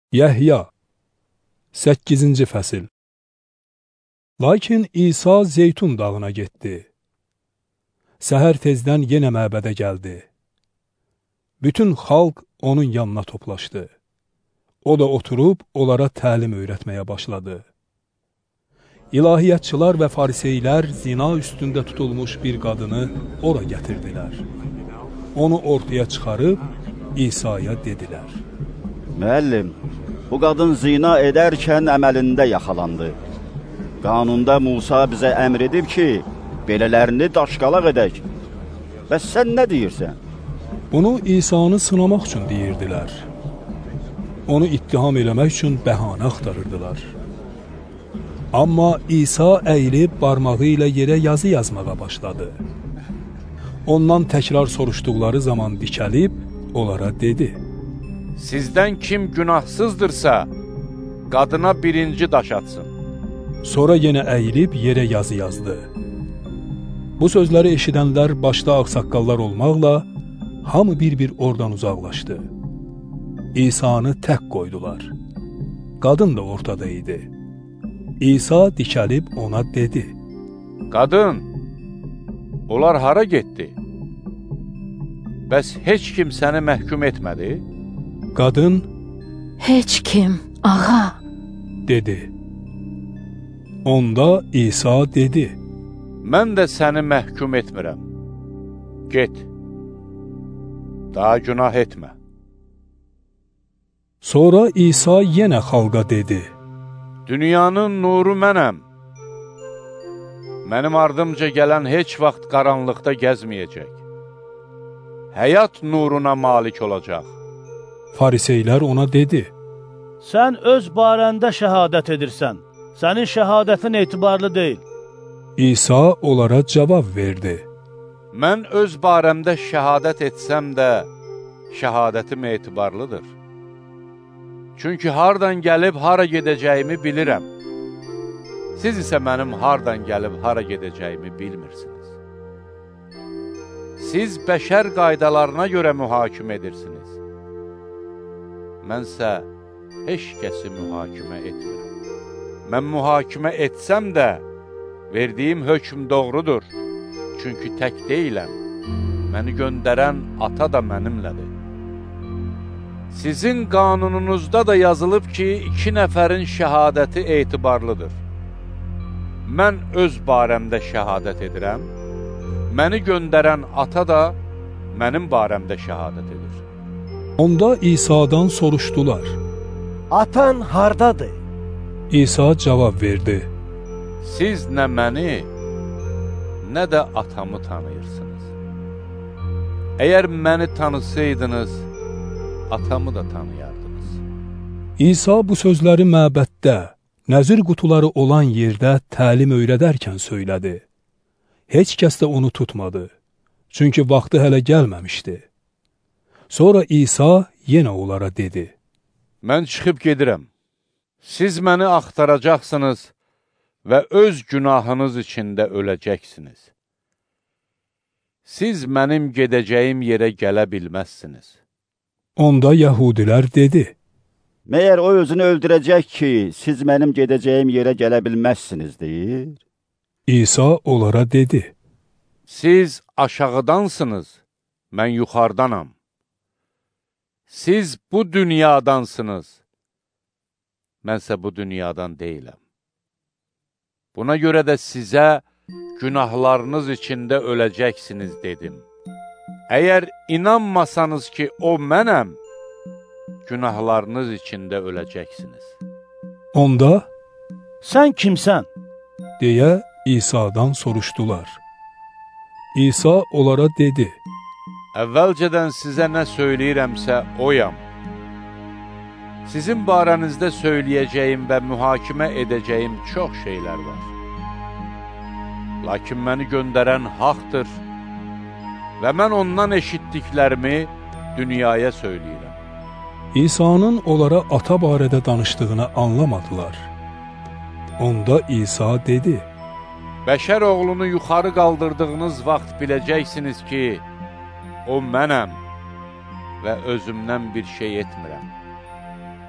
Yəhya 8-ci fəsil. Lakin İsa Zeytun dağına getdi. Səhər tezdən yenə məbədə gəldi. Bütün xalq onun yanına toplaşdı. O da oturub onlara təlim öyrətməyə başladı. İlahiyyatçılar və fariseylər zina üstündə tutulmuş bir qadını ora gətirdilər. Onu ortaya çıxarıb İsa'ya dedilər: Müəllim, bu qadın zina edərkən əməlində yaxalandı. Qanunda Musa bizə əmr edib ki, belələrini daşqalaq edək. Və sən nə deyirsən? Bunu İsa'nı sınamaq üçün deyirdilər. Onu ittiham eləmək üçün bəhanə axtarırdılar. Amma İsa əyilib barmağı ilə yerə yazı yazmağa başladı. Ondan təkrar soruşduqları zaman dikəlib onlara dedi: Sizdən kim günahsızdırsa, qadına birinci daş atsın. Sonra yenə əyilib yerə yazı yazdı. Bu sözləri eşidənlər başda ağsaqqallar olmaqla hamı bir-bir oradan uzaqlaşdı. İsa'nı tək qoydular. Qadın da ortada idi. İsa dikəlib ona dedi: Qadın, onlar hara getdi? Bəs heç kim səni məhkum etmədi? Qadın, Heç kim, ağa, dedi. Onda İsa dedi: Mən də səni məhkum etmirəm. Get, daha günah etmə. Sonra İsa yenə xalqa dedi: Dünyanın nuru mənəm. Mənim ardımca gələn heç vaxt qaranlıqda gəzməyəcək. Həyat nuruna malik olacaq. Fariseylər ona dedi: Sən öz barəndə şəhadət edirsən. Sənin şəhadətin etibarlı deyil. İsa onlara cavab verdi: Mən öz barəmdə şəhadət etsəm də, şəhadətim etibarlıdır. Çünki hardan gəlib hara gedəcəyimi bilirəm. Siz isə mənim hardan gəlib hara gedəcəyimi bilmirsiniz. Siz bəşər qaydalarına görə mühakimə edirsiniz. Mənsə heç kəsi mühakimə etmirəm. Mən mühakimə etsəm də, verdiyim hökm doğrudur. Çünki tək deyiləm. Məni göndərən ata da mənimlədir. Sizin qanununuzda da yazılıb ki, 2 nəfərin şəhadəti etibarlıdır. Mən öz barəmdə şəhadət edirəm. Məni göndərən ata da mənim barəmdə şəhadət edir. Onda İsa'dan soruşdular: Atan hardadır? İsa cavab verdi: Siz nə məni, nə də atamı tanıyırsınız. Əgər məni tanısaydınız, atamı da tanıyardınız. İsa bu sözləri məbəddə, nəzir qutuları olan yerdə təlim öyrədərkən söylədi. Heç kəs də onu tutmadı, çünki vaxtı hələ gəlməmişdi. Sonra İsa yenə onlara dedi: Mən çıxıb gedirəm. Siz məni axtaracaqsınız və öz günahınız içində öləcəksiniz. Siz mənim gedəcəyim yerə gələ bilməzsiniz. Onda yəhudilər dedi: Məyər o özünü öldürəcək ki, siz mənim gedəcəyim yerə gələ bilməzsiniz, deyir? İsa onlara dedi: Siz aşağıdansınız, mən yuxarıdanam. Siz bu dünyadansınız, mənsə bu dünyadan deyiləm. Buna görə də sizə günahlarınız içində öləcəksiniz dedim. Əgər inanmasanız ki, o mənəm, günahlarınız içində öləcəksiniz. Onda, Sən kimsən? deyə İsa'dan soruşdular. İsa onlara dedi: Əvvəlcədən sizə nə söyləyirəmsə oyam. Sizin barənizdə söyləyəcəyim və mühakimə edəcəyim çox şeylər var. Lakin məni göndərən haqdır və mən ondan eşitdiklərimi dünyaya söyləyirəm. İsa'nın onlara ata barədə danışdığını anlamadılar. Onda İsa dedi: Bəşər oğlunu yuxarı qaldırdığınız vaxt biləcəksiniz ki, o mənəm və özümdən bir şey etmirəm.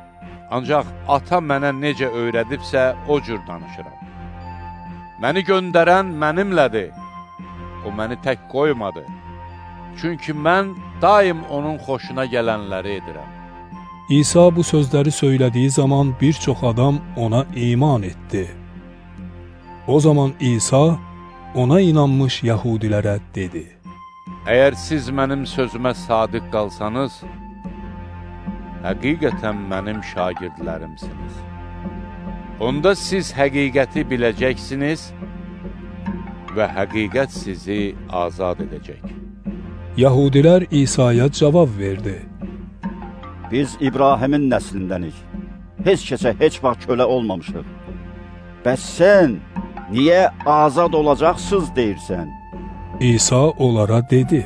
Ancaq ata mənə necə öyrədibsə, o cür danışıram. Məni göndərən mənimlədir. O məni tək qoymadı. Çünki mən daim onun xoşuna gələnləri edirəm. İsa bu sözləri söylədiyi zaman bir çox adam ona iman etdi. O zaman İsa ona inanmış yəhudilərə dedi: Əgər siz mənim sözümə sadiq qalsanız, həqiqətən mənim şagirdlərimsiniz. Onda siz həqiqəti biləcəksiniz və həqiqət sizi azad edəcək. Yəhudilər İsa'ya cavab verdi: Biz İbrahimin nəslindənik. Heç kəsə heç vaxt kölə olmamışıq. Bəs sən niyə azad olacaqsınız deyirsən? İsa onlara dedi: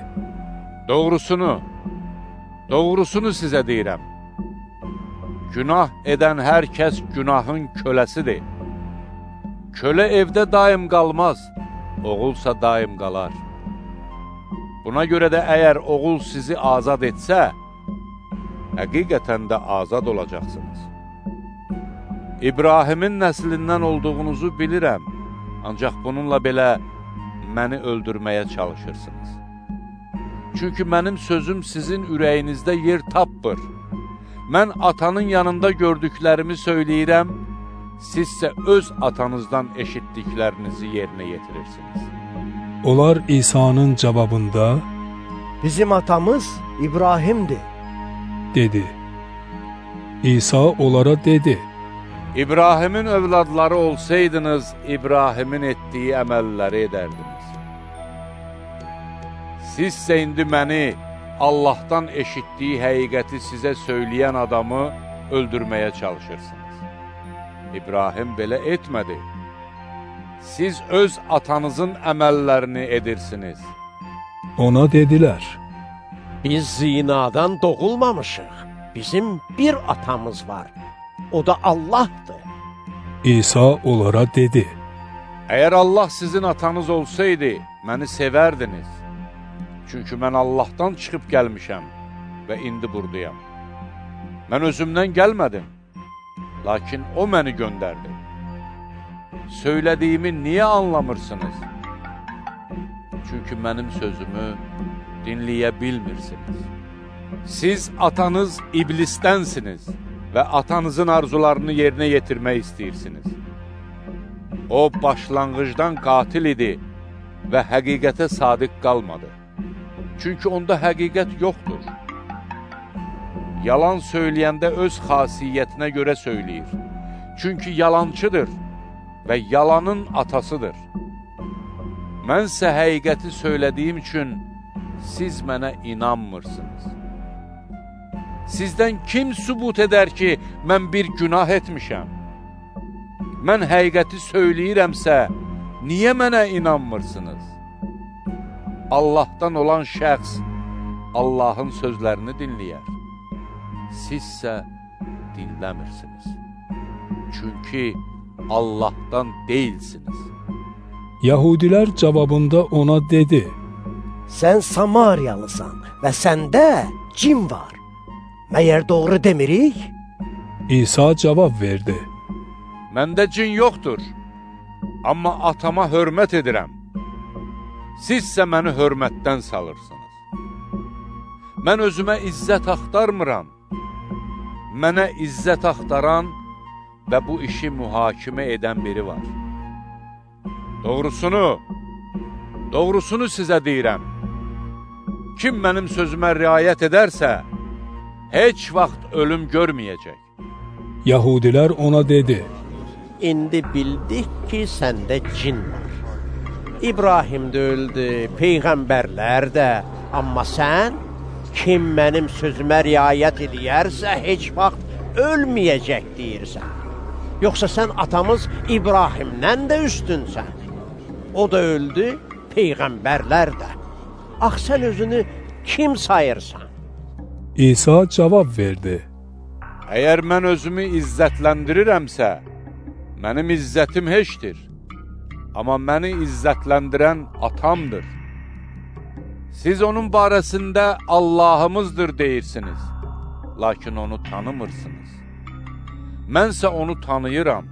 Doğrusunu sizə deyirəm. Günah edən hər kəs günahın köləsidir. Kölə evdə daim qalmaz, oğulsa daim qalar. Buna görə də əgər oğul sizi azad etsə, həqiqətən də azad olacaqsınız. İbrahimin nəslindən olduğunuzu bilirəm, ancaq bununla belə məni öldürməyə çalışırsınız. Çünki mənim sözüm sizin ürəyinizdə yer tapmır. Mən atanın yanında gördüklərimi söyləyirəm, sizsə öz atanızdan eşitdiklərinizi yerinə yetirirsiniz. Onlar İsa'nın cavabında: Bizim atamız İbrahimdir, dedi. İsa onlara dedi: İbrahimin övladları olsaydınız, İbrahimin etdiyi əməlləri edərdiniz. Sizsə indi məni, Allahdan eşitdiyi həqiqəti sizə söyləyən adamı öldürməyə çalışırsınız. İbrahim belə etmədi. Siz öz atanızın əməllərini edirsiniz. Ona dedilər: Biz zinadan doğulmamışıq. Bizim bir atamız var. O da Allah'dır. İsa onlara dedi: Əgər Allah sizin atanız olsaydı, məni sevərdiniz. Çünki mən Allahdan çıxıb gəlmişəm və indi buradayam. Mən özümdən gəlmədim, lakin o məni göndərdi. Söylədiyimi niyə anlamırsınız? Çünki mənim sözümü dinləyə bilmirsiniz. Siz atanız iblisdənsiniz və atanızın arzularını yerinə yetirmək istəyirsiniz. O, başlanğıcdan qatil idi və həqiqətə sadiq qalmadı. Çünki onda həqiqət yoxdur. Yalan söyləyəndə öz xasiyyətinə görə söyləyir. Çünki yalancıdır və yalanın atasıdır. Mənsə həqiqəti söylədiyim üçün siz mənə inanmırsınız. Sizdən kim sübut edər ki, mən bir günah etmişəm? Mən həqiqəti söyləyirəmsə, niyə mənə inanmırsınız? Allahdan olan şəxs Allahın sözlərini dinləyər. Sizsə dinləmirsiniz. Çünki Allahdan deyilsiniz. Yəhudilər cavabında ona dedi: Sən Samariyalısan və səndə cin var. Məyər doğru demirik? İsa cavab verdi: Məndə cin yoxdur, amma atama hörmət edirəm. Sizsə məni hörmətdən salırsınız. Mən özümə izzət axtarmıram. Mənə izzət axtaran və bu işi mühakimə edən biri var. Doğrusunu sizə deyirəm. Kim mənim sözümə riayət edərsə, heç vaxt ölüm görməyəcək. Yəhudilər ona dedi: İndi bildik ki, səndə cin var. İbrahim də öldü, peyğəmbərlər də. Amma sən, kim mənim sözümə riayət edərsə, heç vaxt ölməyəcək deyirsən. Yoxsa sən atamız İbrahimdən də üstünsən. O da öldü, peyğəmbərlər də. Ax, sən özünü kim sayırsan? İsa cavab verdi: Əgər mən özümü izzətləndirirəmsə, mənim izzətim heçdir. Amma məni izzətləndirən atamdır. Siz onun barəsində Allahımızdır deyirsiniz, lakin onu tanımırsınız. Mənsə onu tanıyıram.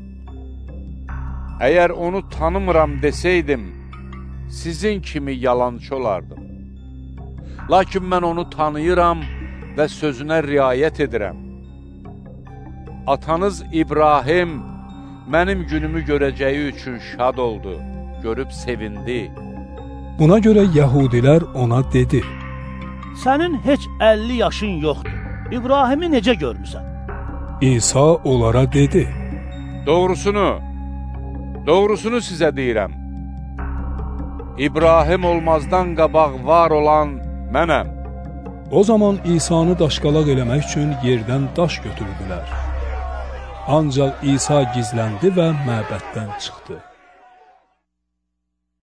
Əgər onu tanımıram desəydim, sizin kimi yalançı olardım. Lakin mən onu tanıyıram və sözünə riayət edirəm. Atanız İbrahim mənim günümü görəcəyi üçün şad oldu, görüb sevindi. Buna görə yəhudilər ona dedi: Sənin heç 50 yaşın yoxdur. İbrahimi necə görmüsən? İsa onlara dedi: Doğrusunu sizə deyirəm. İbrahim olmazdan qabaq var olan mənəm. O zaman İsanı daşqalaq eləmək üçün yerdən daş götürdülər. Ancaq İsa gizləndi və məbəddən çıxdı.